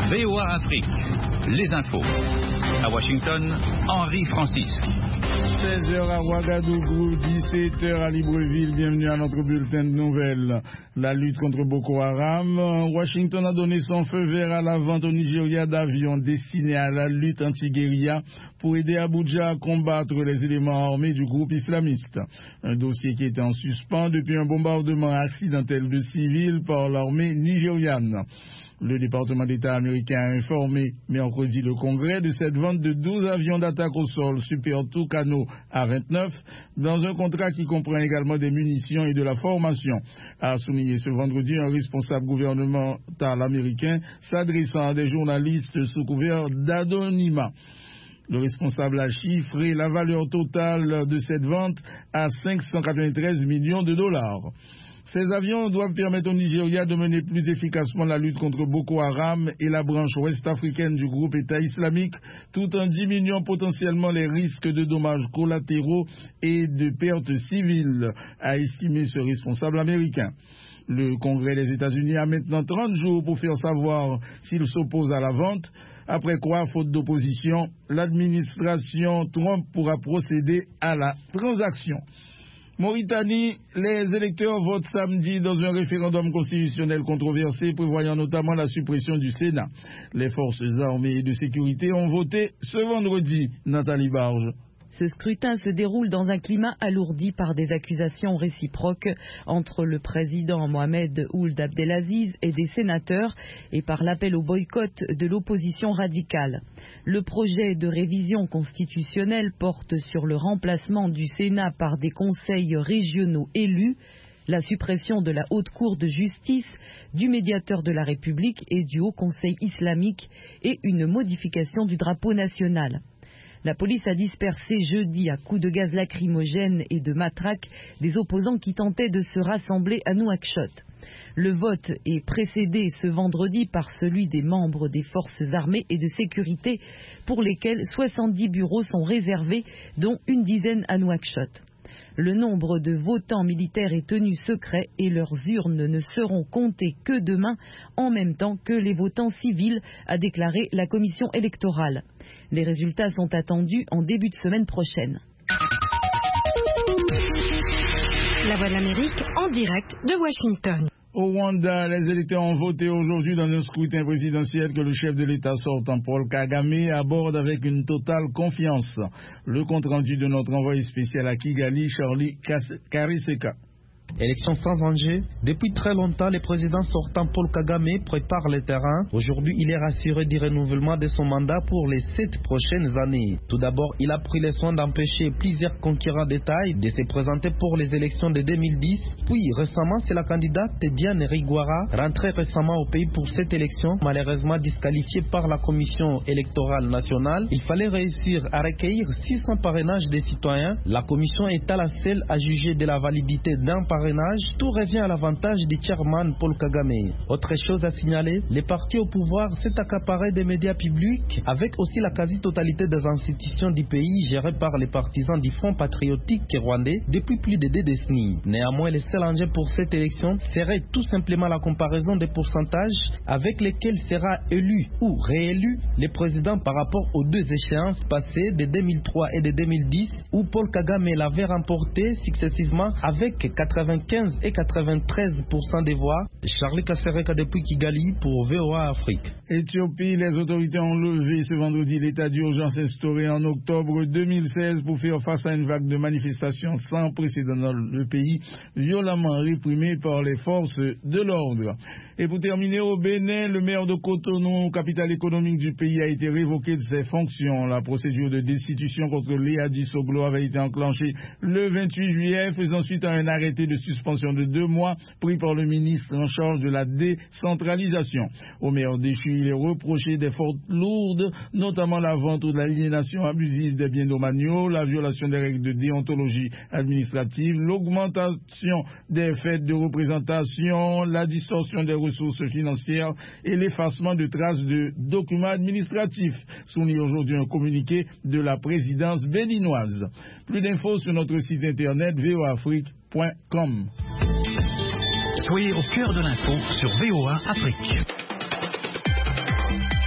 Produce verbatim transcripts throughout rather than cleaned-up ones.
V O A Afrique, les infos. À Washington, Henri Francis. seize heures à Ouagadougou, dix-sept heures à Libreville. Bienvenue à notre bulletin de nouvelles. La lutte contre Boko Haram. Washington a donné son feu vert à la vente au Nigeria d'avions destinés à la lutte anti-guérilla pour aider Abuja à combattre les éléments armés du groupe islamiste. Un dossier qui était en suspens depuis un bombardement accidentel de civils par l'armée nigériane. Le département d'État américain a informé mercredi le Congrès de cette vente de douze avions d'attaque au sol Super Tucano A vingt-neuf dans un contrat qui comprend également des munitions et de la formation. A souligné ce vendredi un responsable gouvernemental américain s'adressant à des journalistes sous couvert d'anonymat. Le responsable a chiffré la valeur totale de cette vente à cinq cent quatre-vingt-treize millions de dollars. Ces avions doivent permettre au Nigeria de mener plus efficacement la lutte contre Boko Haram et la branche ouest-africaine du groupe État islamique, tout en diminuant potentiellement les risques de dommages collatéraux et de pertes civiles, a estimé ce responsable américain. Le Congrès des États-Unis a maintenant trente jours pour faire savoir s'il s'oppose à la vente, après quoi, faute d'opposition, l'administration Trump pourra procéder à la transaction. Mauritanie, les électeurs votent samedi dans un référendum constitutionnel controversé prévoyant notamment la suppression du Sénat. Les forces armées et de sécurité ont voté ce vendredi. Nathalie Barge. Ce scrutin se déroule dans un climat alourdi par des accusations réciproques entre le président Mohamed Ould Abdelaziz et des sénateurs et par l'appel au boycott de l'opposition radicale. Le projet de révision constitutionnelle porte sur le remplacement du Sénat par des conseils régionaux élus, la suppression de la Haute Cour de justice, du médiateur de la République et du Haut Conseil islamique et une modification du drapeau national. La police a dispersé jeudi à coups de gaz lacrymogène et de matraques des opposants qui tentaient de se rassembler à Nouakchott. Le vote est précédé ce vendredi par celui des membres des forces armées et de sécurité pour lesquels soixante-dix bureaux sont réservés, dont une dizaine à Nouakchott. Le nombre de votants militaires est tenu secret et leurs urnes ne seront comptées que demain, en même temps que les votants civils, a déclaré la commission électorale. Les résultats sont attendus en début de semaine prochaine. La Voix de l'Amérique en direct de Washington. Au Rwanda, les électeurs ont voté aujourd'hui dans un scrutin présidentiel que le chef de l'État sortant, Paul Kagame, aborde avec une totale confiance. Le compte-rendu de notre envoyé spécial à Kigali, Charlie Kariseka. Élection sans enjeu. Depuis très longtemps, le président sortant Paul Kagame prépare le terrain. Aujourd'hui, il est rassuré du renouvellement de son mandat pour les sept prochaines années. Tout d'abord, il a pris le soin d'empêcher plusieurs concurrents de taille de se présenter pour les élections de deux mille dix. Puis, récemment, c'est la candidate Diane Rwigara, rentrée récemment au pays pour cette élection, malheureusement disqualifiée par la Commission électorale nationale. Il fallait réussir à recueillir six cents parrainages des citoyens. La Commission est à la seule à juger de la validité d'un parrainage. Tout revient à l'avantage du chairman Paul Kagame. Autre chose à signaler, les partis au pouvoir s'est accaparé des médias publics, avec aussi la quasi-totalité des institutions du pays gérées par les partisans du Front patriotique rwandais depuis plus de deux décennies. Néanmoins, le seul enjeu pour cette élection serait tout simplement la comparaison des pourcentages avec lesquels sera élu ou réélu le président par rapport aux deux échéances passées de deux mille trois et de deux mille dix, où Paul Kagame l'avait remporté successivement avec quatre-vingt-quinze et quatre-vingt-treize pour cent des voix. Charlie Kasereka depuis Kigali pour V O A Afrique. Éthiopie, les autorités ont levé ce vendredi l'état d'urgence instauré en octobre deux mille seize pour faire face à une vague de manifestations sans précédent dans le pays, violemment réprimée par les forces de l'ordre. Et pour terminer, au Bénin, le maire de Cotonou, capitale économique du pays, a été révoqué de ses fonctions. La procédure de destitution contre Léa Dissoglo avait été enclenchée le vingt-huit juillet, faisant suite à un arrêté de suspension de deux mois pris par le ministre en charge de la décentralisation. Au maire déchu, il est reproché des fautes lourdes, notamment la vente ou l'aliénation abusive des biens domaniaux, la violation des règles de déontologie administrative, l'augmentation des frais de représentation, la distorsion des ressources financières et l'effacement de traces de documents administratifs, souligne aujourd'hui un communiqué de la présidence béninoise. Plus d'infos sur notre site internet v o afrique point com. Soyez au cœur de l'info sur V O A Afrique.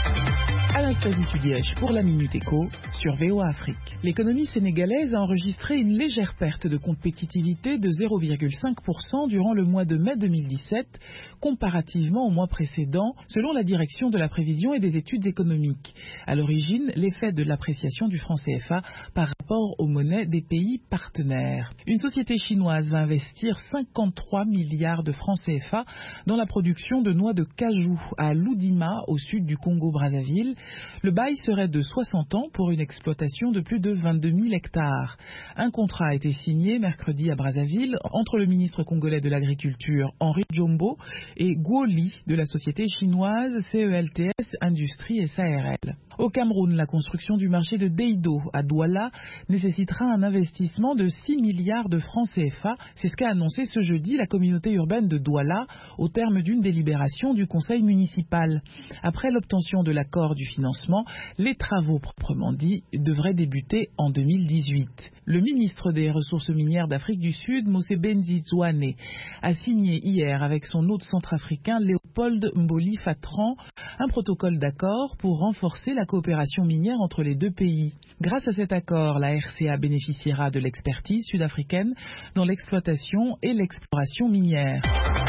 Anastasie Tudièche pour la Minute Éco sur V O A Afrique. L'économie sénégalaise a enregistré une légère perte de compétitivité de zéro virgule cinq pour cent durant le mois de mai deux mille dix-sept, comparativement au mois précédent, selon la direction de la prévision et des études économiques. À l'origine, l'effet de l'appréciation du franc C F A par rapport aux monnaies des pays partenaires. Une société chinoise va investir cinquante-trois milliards de francs C F A dans la production de noix de cajou à Loudima, au sud du Congo-Brazzaville. Le bail serait de soixante ans pour une exploitation de plus de vingt-deux mille hectares. Un contrat a été signé mercredi à Brazzaville entre le ministre congolais de l'Agriculture, Henri Djombo, et Guo Li de la société chinoise C E L T S Industrie S A R L. Au Cameroun, la construction du marché de Deido à Douala nécessitera un investissement de six milliards de francs C F A. C'est ce qu'a annoncé ce jeudi la communauté urbaine de Douala au terme d'une délibération du conseil municipal. Après l'obtention de l'accord du financement, les travaux proprement dits devraient débuter en deux mille dix-huit. Le ministre des Ressources minières d'Afrique du Sud, Mosebenzi Zwane, a signé hier avec son hôte centrafricain Léopold Mboli Fatran un protocole d'accord pour renforcer la coopération minière entre les deux pays. Grâce à cet accord, la R C A bénéficiera de l'expertise sud-africaine dans l'exploitation et l'exploration minière.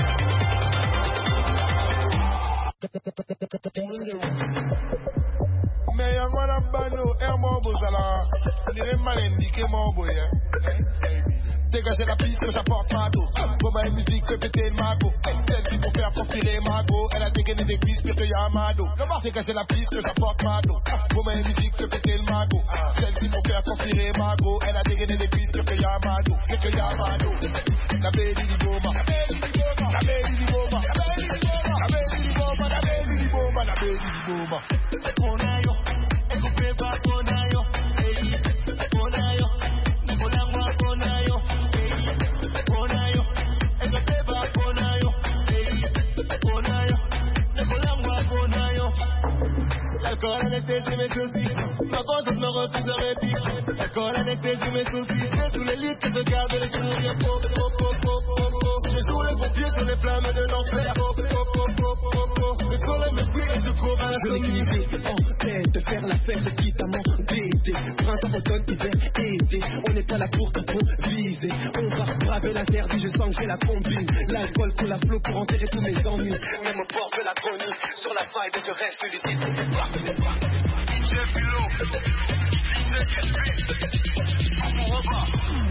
Mais y'a quoi la bano, air morbo, ça là. On dirait malin, niqué morbo, yeah. Dégager la piste que j'apporte ma dos. Pour ma musique, que péter le mago. Celle qui pour faire tirer ma go. Elle a dégainé des cuisses, pire que y'a ma dos. Dégager la piste que j'apporte ma dos. Pour ma musique, que péter le mago. Celle qui pour faire tirer ma go. Elle a dégainé des cuisses, pire que y'a ma dos. Pire que y'a ma dos. La baby di bomba. La baby di bomba. La baby di bomba. La baby di bomba. La baby di bomba. La baby di bomba. On a yo. Bonayo, hey, Bonayo, Nicolangwa Bonayo, hey, Bonayo, Ekateba Bonayo, hey, Bonayo, Nicolangwa Bonayo. L'alcool anesthésie mes soucis, ma contre me refuse de répit. L'alcool anesthésie mes soucis, c'est tous les litres que je garde les sourires. Pop, pop, pop, pop, pop, pop. Je joue les pompiers sur les flammes de l'enfer. Pop, pop, pop, pop, pop, pop. Le soleil me fuit et je cours à la sommeil. En tête de faire la fête quitte à m'embêter. Printemps, automne, hiver, été. On n'est pas là pour t'improviser. On va braver l'interdit, je sens que j'ai la combine. L'alcool coule à flot pour enterrer tous mes ennuis. Même au bord de la chronique, sur la vibe et je reste lucide. D J Philo, D J Crispy, on rebat.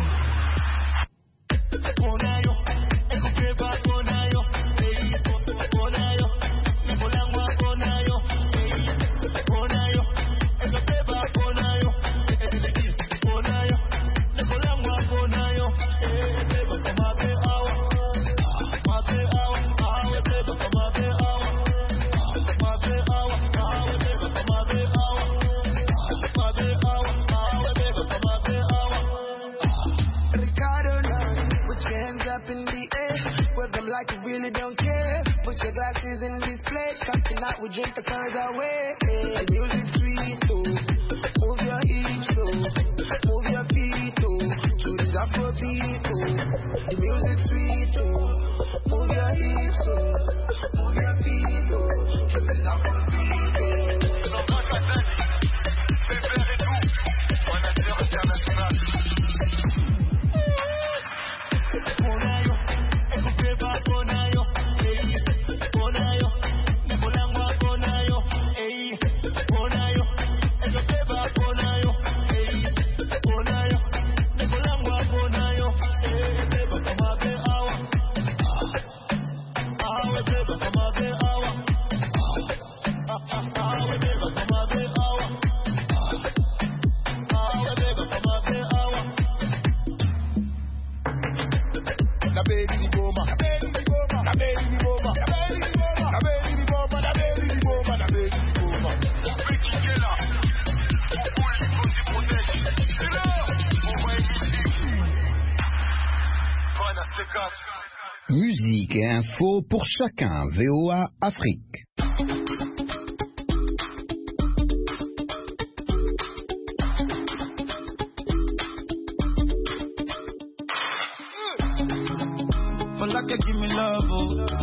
Bonayo, écoutez pas Bonayo, hey, Bonayo, Nicolangwa Bonayo, hey, Bonayo, écoutez pas Bonayo, Bonayo, Nicolangwa Bonayo, hey, baby, come up here, awa, come up here, awa, awa, baby, come up here, awa, come up here, awa, awa, baby, come up here, awa, come up here, awa, awa, baby, come up here, awa. Ricardo now. Put your hands up in the air, work them like you really don't care. Put your glasses in this plate, come tonight we drink the further away. Hey, the music's sweet, so move your hips, so move your feet, so to this Afrobeat, so the music's sweet, so move your hips, so move your feet, so to this Afrobeat, so. Bonayo, écoutez pas Bonayo, hey, Bonayo, Nicolangwa Bonayo, hey, Bonayo, écoutez pas Bonayo, hey, Bonayo, Nicolangwa Bonayo, hey, baby, come up here, awa, awa, baby, come up here, awa, awa, baby, come up here, awa, awa, baby, come up here, awa. La baby di bomba, la baby di bomba, la baby di bomba, la baby di bomba, la baby di bomba, la baby di bomba, la baby di bomba. Petit qui est là, on voit les choses qui protègent. C'est là, on va écouter. Voilà, c'est quatre. Musique et info pour chacun. V O A Afrique. For like give me love, oh.